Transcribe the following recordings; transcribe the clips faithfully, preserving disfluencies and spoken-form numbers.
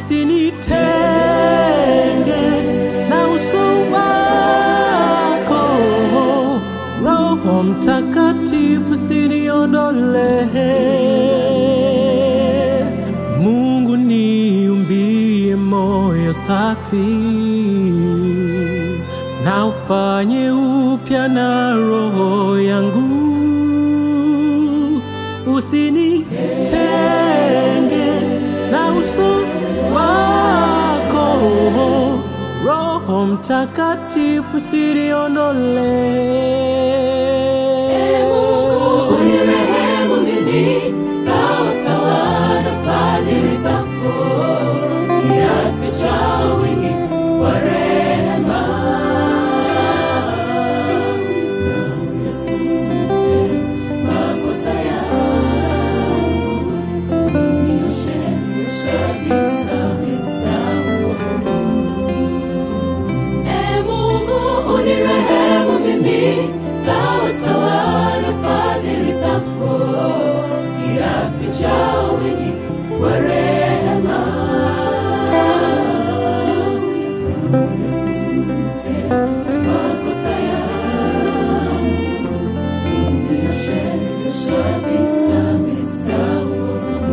usinitenge na uso wako. Roho Mtakatifu usiniondolee. Mungu niumbie moyo safi, na ufanye upya na roho yangu. Usinitenge na uso wako. Roho Mtakatifu usiniondolee. Mungu unirehemu mimi, sawa sawa na fadhili zako, kiasi cha wingi wa rehema. Uyafute makosa yangu, unioshe kabisa kabisa uovu. Ee Mungu unirehemu mimi, sawa sawa na fadhili zako, kiasi cha wingi wa rehema. Uyafute makosa yangu, unioshe kabisa kabisa uovu.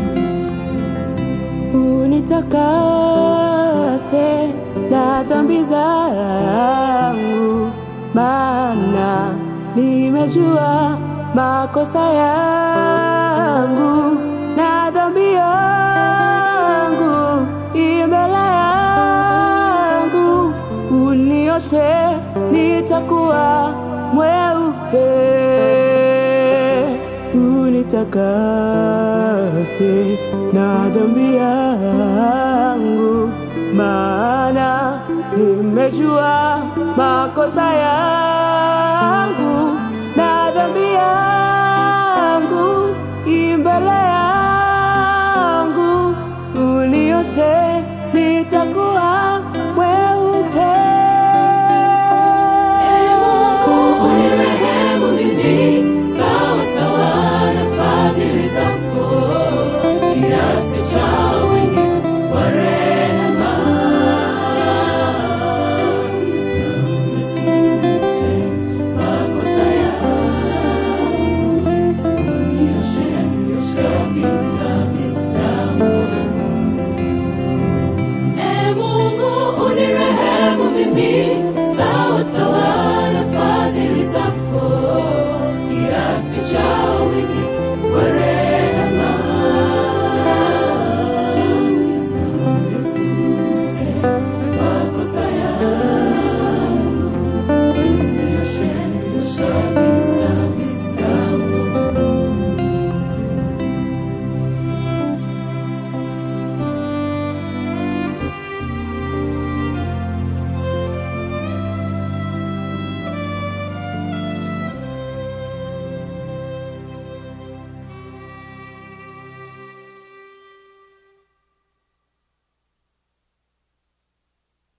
Unitakase na dhambi zangu, maana nimejua makosa yangu, na dhambi yangu imbele yangu. Unioshe, nitakuwa mweupe. Unitakase na dhambi yangu, maana nimejua makosa yangu.